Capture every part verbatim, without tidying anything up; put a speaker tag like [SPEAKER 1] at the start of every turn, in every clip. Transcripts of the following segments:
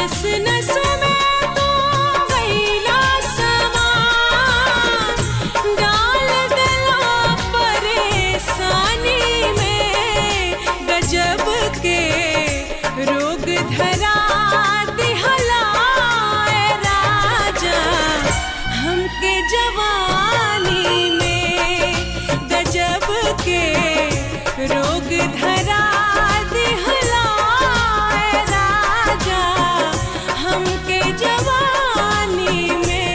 [SPEAKER 1] नस नस में तू गईला समा, डाल दिला परेशानी में, गजब के रोग धरा दिहला ए राजा हमके जवानी में, गजब के रोग धरा दिहला ए राजा हमके जवानी में।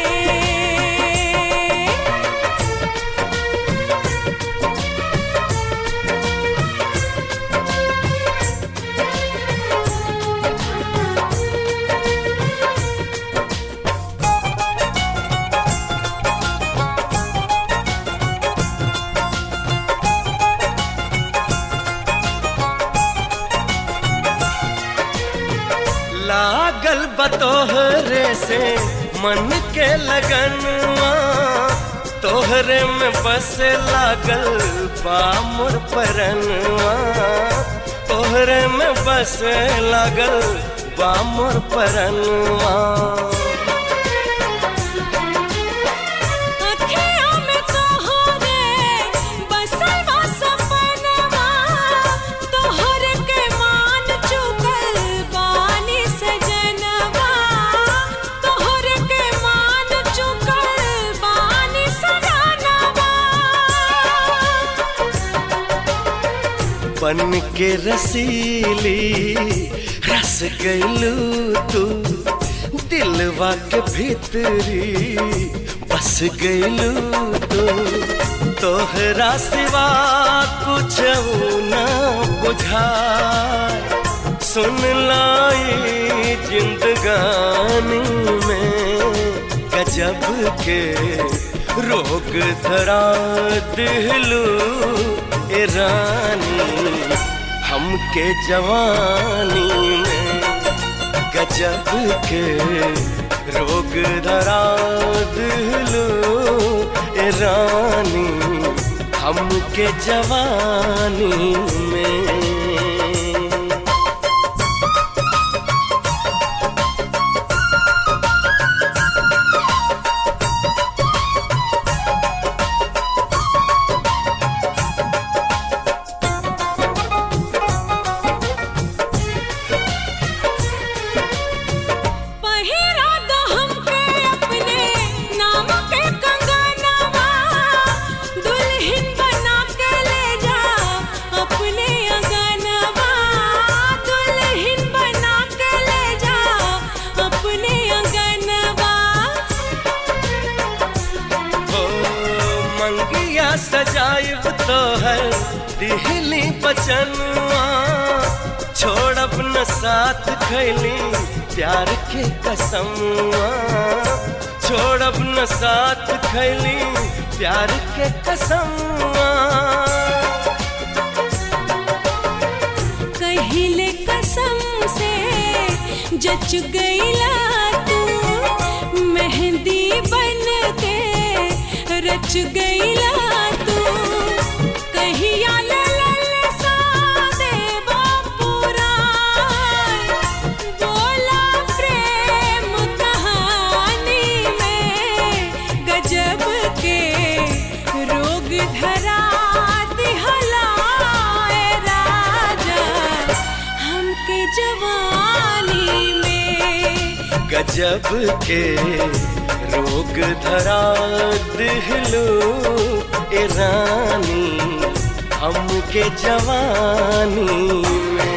[SPEAKER 2] लागल बतोहरे से मन के लगनवा, तोहरे में बस लागल बा मोर परनवा, तोहरे में बस लागल बा मोर परनवा। बन के रसीली रस गईलू तू, दिलवा के भीतरी बस गईलू तू, तोहरा सिवा कुछ न बुझाए, सुन लाई जिंदगानी में, गजब के रोग धरा दिलू ए रानी हमके जवानी में, गजब के रोग धरा दिलू ए रानी हमके जवानी में। सजाइब तो है दिहली बचनवा, छोड़ब न साथ खैली प्यार के कसमवा, छोड़ब न साथ खैली प्यार के कसमवा।
[SPEAKER 1] कहिले कसम से जच गईला तू, मेहंदी बन के रच गईला तू, कहिया लल सा देवा पुराण, बोला प्रेम कहानी में, गजब के रोग धरा दिहला ए राजा हमके जवानी में,
[SPEAKER 2] गजब के रोग धरा दिहलू ए रानी हमके जवानी में।